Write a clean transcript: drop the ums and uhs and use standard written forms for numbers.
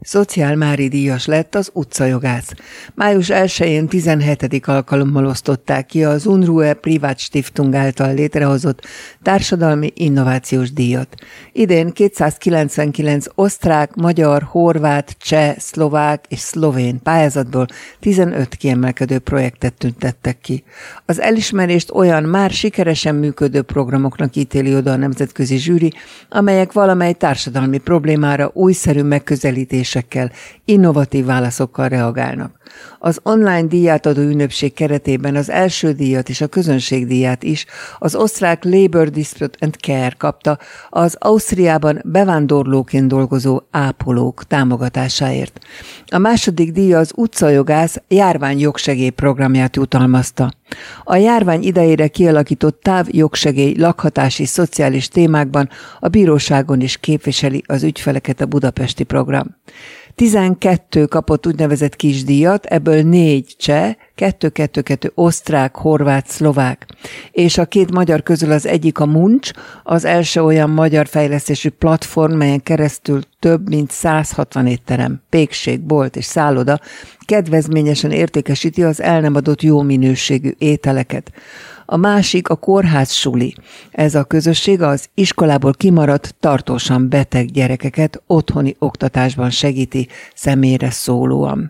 Szociálmári díjas lett az utcajogász. Május 1-én 17. alkalommal osztották ki az Unruhe Privatstiftung által létrehozott társadalmi innovációs díjat. Idén 299 osztrák, magyar, horvát, cseh, szlovák és szlovén pályázatból 15 kiemelkedő projektet tüntettek ki. Az elismerést olyan már sikeresen működő programoknak ítéli oda a nemzetközi zsűri, amelyek valamely társadalmi problémára újszerű megközelítésekkel, innovatív válaszokkal reagálnak. Az online díjátadó ünnepség keretében az első díjat és a közönségdíját is az osztrák Labor Dispute and Care kapta az Ausztriában bevándorlóként dolgozó ápolók támogatásáért. A második díj az utcajogász járványjogsegély programját jutalmazta. A járvány idejére kialakított távjogsegély lakhatási szociális témákban a bíróságon is képviseli az ügyfeleket a budapesti program. 12 kapott úgynevezett kisdíjat, ebből 4 cseh, 2 osztrák, horvát, szlovák. És a 2 magyar közül az egyik a Munch, az első olyan magyar fejlesztésű platform, melyen keresztül több mint 160 étterem, pékség, bolt és szálloda kedvezményesen értékesíti az el nem adott jó minőségű ételeket. A másik a kórház suli. Ez a közösség az iskolából kimaradt, tartósan beteg gyerekeket otthoni oktatásban segíti személyre szólóan.